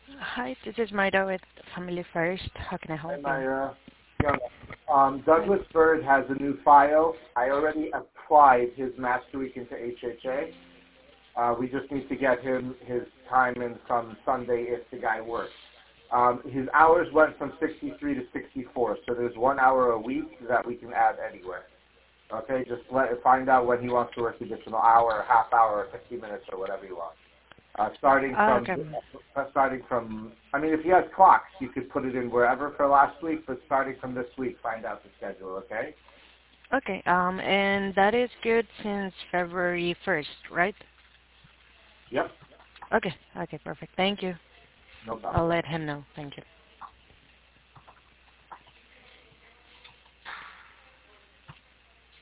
Hi, this is Maida with Family First. How can I Hi, help you? Myra. Douglas Bird has a new file. I already applied his Master Week into HHA. We just need to get him his time in from Sunday if the guy works. His hours went from 63 to 64, so there's 1 hour a week that we can add anywhere. Okay, just find out when he wants to work the additional hour, a half hour, 50 minutes, or whatever you want. Starting from, Okay. I mean, if he has clocks, you could put it in wherever for last week, but starting from this week, find out the schedule, okay? Okay. And that is good since February 1st, right? Yep, Okay. Okay, perfect. Thank you. no problem. I'll let him know. Thank you.